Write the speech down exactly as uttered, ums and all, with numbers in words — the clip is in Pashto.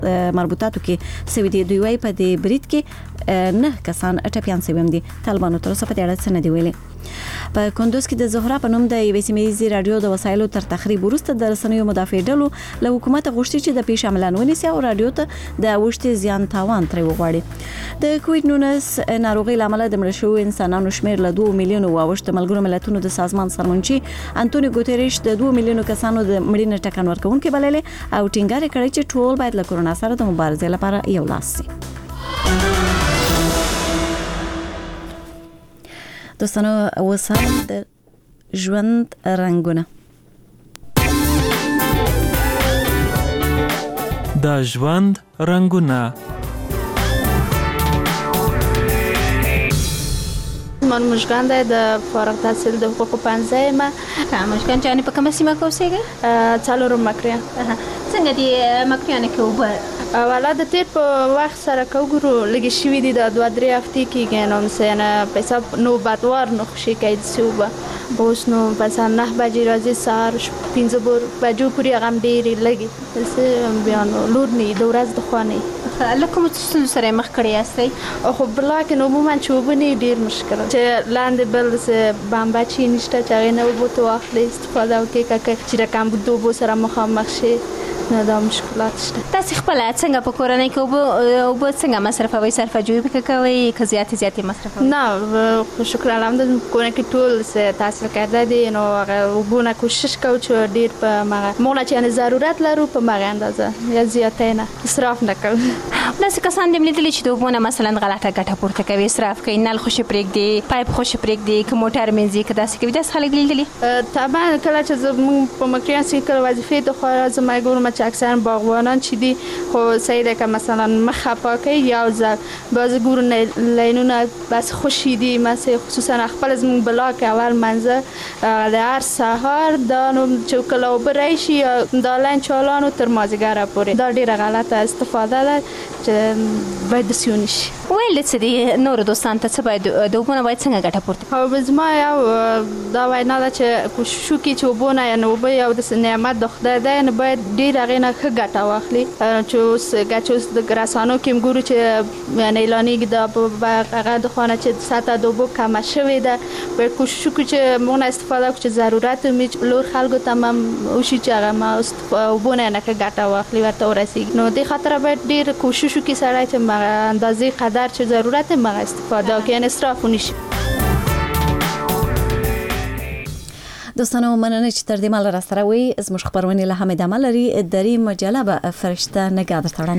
مربوطاتو کې سوي دي. دوی وايي په دې برید کې نه کسان ټپيان سوي دي. طالبانو تر اوسه په دې اړه څه نه دی ویلي. په کندوز کې د زهرا په نوم د یوې سیمه‌یزې رادیو د وسایلو تر تخریب وروسته د رسنیو مدافع ډلو له حکومت غوښتي چې د پیښې عملان ونیسي او رادیو ته د اوښتې زیان تاوان ترې وغواړي. د کووډ نولس ناروغي لامل د مړ شوو انسانانو شمېر له دوه میلیونو واوښت. ملګرو ملتونو د سازمان سرمنشي انټونیو ګوتریش د دوه میلیونو کسانو د مړینې ټکان ورکوونکي بللې او ټینګار کړی چې ټول باید له کورونا سره د مبارزې لپاره یو لاس شي. دوستانو وسال د ژوند رنگونه د ژوند رنگونه من مشکان ده د فارغ تحصیل د حقوق پنځه ما مشکان جانی په کومه سیمه کې اوسېږي؟ څلورم مکریه. څنګه دی مکریانه کې وبر والا د تیر په وخت سره کوګرو لګي شوی دي د دوه درې هفتې کې نو مثلا په حساب نو بادوار نو خوشي کید سوبه اوس نو مثلا نه بجې راځي سار پنځه بور بجو پوری غم ډېری لګي څه بیان لور نه د ورځ د خواني لکه متسن سره مخ کړی یاستئ خو بلاک نو عموما چوبني ډېر مشکل چې لاندې بل څه بامبا چی نشته چې نه وبو ته واخلې استفاده وکړي که چې رقم بده بو سره مخامخ شي نه دا مشکلات شته. تاسو خپل څنګه په کورنۍ کې او په څنګه مصرفوي صرف جوړ کوي که زیات زیات مصرفوي؟ نه شکر الحمدلله کورنۍ کې ټول څه تحصیل کرده دي نو وګونه کوشش کوو چې ډیر په مغه موږ چې ضرورت لرو په مغه اندازه یا زیات نه اسراف نه کوو. ناس کسان دې ملي چې دوبونه مثلا غلطه ګټه پورته کوي اسراف کوي نل خوشي پرېګ دی پایپ خوشي پرېګ دی که موټر منځي که داسې کوي داس خلک لیدلي طبعا کله چې زموږ په مکریان سي کله وظیفه د خو زما ګورم چې اکثر باغوانان چې دي خو سیده که مثلا مخه پاکي یا ز باز ګورن لینونه بس خوشي دي مثلا خصوصا خپل زموږ بلاک اول منځه د هر سهار دا نو چې کله وبرای شي دا لین چالانو تر مازیګر پورې دا ډیره غلطه استفاده ده چې باید سیونی شي. ویل څه دي نور دوستان ته څه باید دوبونه باید څنګه ګټه پورته او بزما یو دا وینا ده چې کوشش وکړي چې وبونه یا نو به یو د نعمت د خدای ده نه باید ډیر غینه ښه ګټه واخلي چې اوس ګچوس د رسانو کې ګورو چې یعنی اعلاني د هغه د خانه چې ساته دوبو کم شوی ده باید کوشش وکړي چې مونږ استفاده وکړو چې ضرورت می لور خلکو تمام او شي چې هغه ما وبونه نه ښه ګټه واخلي ورته ورسیږي نو د خاطر باید ډیر کوشش وکړي سره چې اندازې قدر چې ضرورت ما استفاده وکړي ان اسراف نشي. دوستانو مننه چې تر دې مال را سره وي زموږ خبرونه له همدا مال لري درې مجله به فرشته نگاه درته